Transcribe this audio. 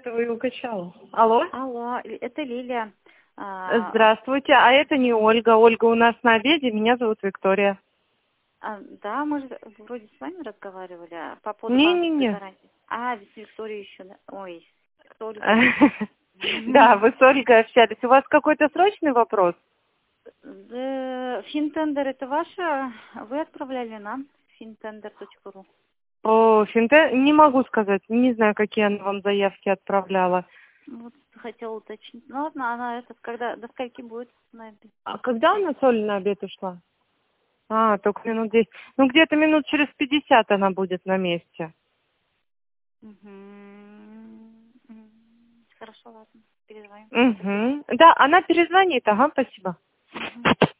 этого и укачала. Алло? Алло, это Лилия. Здравствуйте, а это не Ольга. Ольга у нас на обеде, меня зовут Виктория. Да, мы же вроде с вами разговаривали по поводу банковской Не-не-не. гарантии. С Викторией еще, да? Ой, с Ольгой. Да, вы с Ольгой общались. У вас какой-то срочный вопрос? Финтендер, это ваше? Вы отправляли нам? Fintender.ru. Не могу сказать, не знаю, какие она вам заявки отправляла. Вот хотела уточнить. Ну ладно, она до скольки будет на обед? А когда у нас Оля на обед ушла? Только минут 10. Ну, где-то минут через 50 она будет на месте. Хорошо, ладно, перезвоним. Да, она перезвонит, ага, спасибо.